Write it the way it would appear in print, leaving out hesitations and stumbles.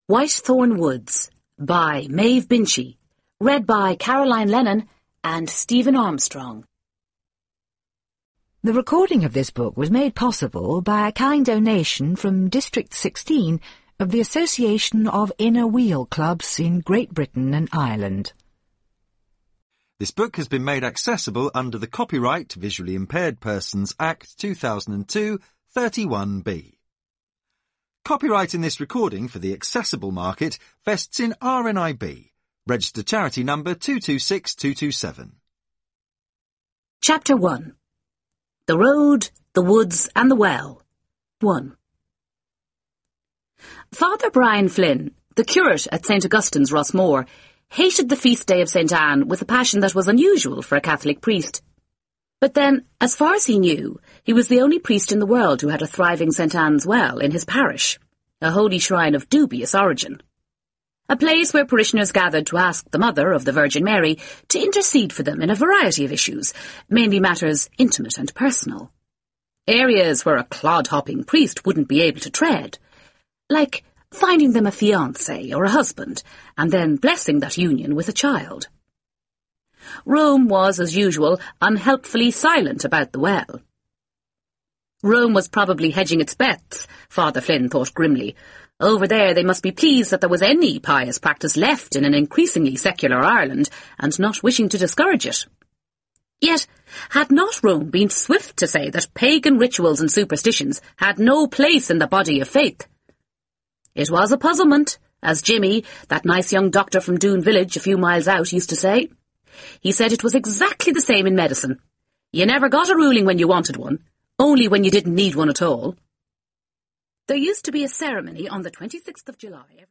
Whitethorn Woods by Maeve Binchy, read by Caroline Lennon and Stephen Armstrong. The recording of this book was made possible by a kind donation from District 16 of the Association of Inner Wheel Clubs in Great Britain and Ireland. This book has been made accessible under the Copyright Visually Impaired Persons Act 2002, 31B. Copyright in this recording for the accessible market vests in RNIB, registered charity number 226227. Chapter 1. The Road, the Woods and the Well. 1. Father Brian Flynn, the curate at St. Augustine's, Rossmore, hated the feast day of St. Anne with a passion that was unusual for a Catholic priest. But then, as far as he knew, he was the only priest in the world who had a thriving St. Anne's Well in his parish, a holy shrine of dubious origin. A place where parishioners gathered to ask the Mother of the Virgin Mary to intercede for them in a variety of issues, mainly matters intimate and personal. Areas where a clod-hopping priest wouldn't be able to tread, like finding them a fiancé or a husband, and then blessing that union with a child. Rome was, as usual, unhelpfully silent about the well. Rome was probably hedging its bets, Father Flynn thought grimly. Over there they must be pleased that there was any pious practice left in an increasingly secular Ireland, and not wishing to discourage it. Yet, had not Rome been swift to say that pagan rituals and superstitions had no place in the body of faith? It was a puzzlement, as Jimmy, that nice young doctor from Doon village a few miles out, used to say. He said it was exactly the same in medicine. You never got a ruling when you wanted one, only when you didn't need one at all. There used to be a ceremony on the 26th of July.